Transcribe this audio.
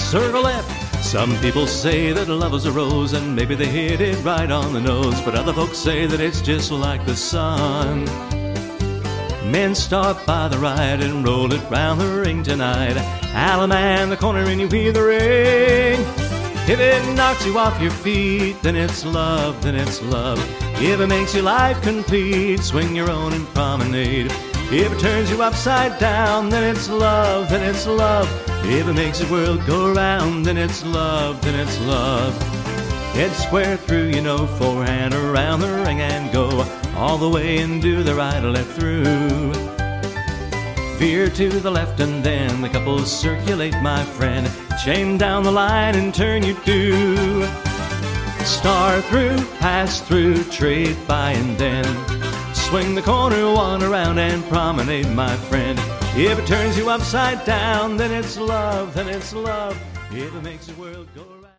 circle left. Some people say that love is a rose, and maybe they hit it right on the nose, but other folks say that it's just like the sun. Men start by the right and roll it round the ring tonight. Alaman the corner and you hear the ring. If it knocks you off your feet, then it's love, then it's love. If it makes your life complete, swing your own and promenade. If it turns you upside down, then it's love, then it's love. If it makes the world go round, then it's love, then it's love. Head square through, you know, forehand around the ring and go all the way and do the right or left through. Veer to the left and then the couple circulate, my friend. Chain down the line and turn you two. Star through, pass through, trade by and then swing the corner one around and promenade, my friend. If it turns you upside down, then it's love, then it's love. If it makes the world go